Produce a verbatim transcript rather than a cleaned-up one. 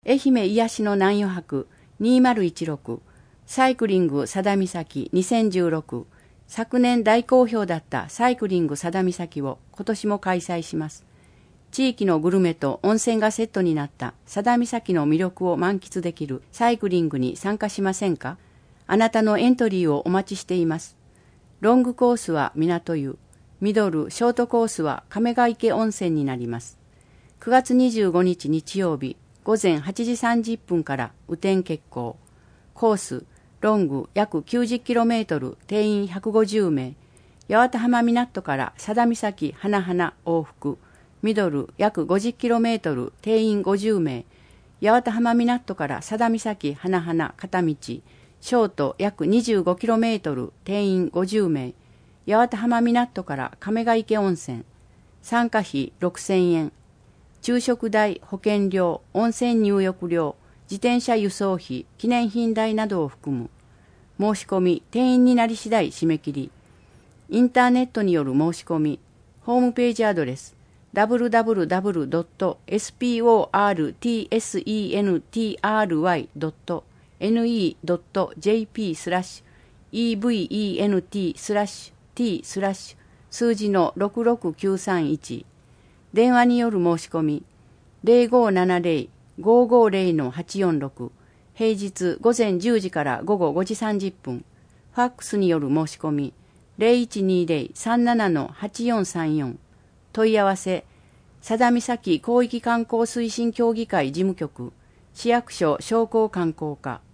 愛媛癒しの南予博にせんじゅうろくサイクリング佐田岬にせんじゅうろく、昨年大好評だったサイクリング佐田岬を今年も開催します。地域のグルメと温泉がセットになった佐田岬の魅力を満喫できるサイクリングに参加しませんか？あなたのエントリーをお待ちしています。ロングコースは港湯、ミドル、ショートコースは亀ヶ池温泉になります。くがつにじゅうごにち日曜日、午前はちじさんじゅっぷんから雨天決行。コース、ロング約 きゅうじゅっキロメートル、定員ひゃくごじゅうめい。八幡浜港から佐田岬花々往復。ミドル約 ごじゅっキロメートル、定員ごじゅうめい。八幡浜港から佐田岬花々片道。ショート約 にじゅうごキロメートル、定員ごじゅうめい。八幡浜港から亀ヶ池温泉。参加費ろくせんえん。昼食代、保険料、温泉入浴料、自転車輸送費、記念品代などを含む。申し込み、定員になり次第締め切り。インターネットによる申し込み。ホームページアドレス。ダブリューダブリューダブリュードットスポーツセントリードットネット ドットジェーピー スラッシュ イーブイイーエヌティー スラッシュ t スラッシュ数字のろくろくきゅうさんいち。電話による申し込み。ゼロごーななゼロ ごーごーゼロのはちよんろく。平日午前じゅうじから午後ごじさんじゅっぷん。ファックスによる申し込み。ゼロいちにゼロ さんななのはちよんさんよん。問い合わせ。佐田岬広域観光推進協議会事務局。市役所商工観光課。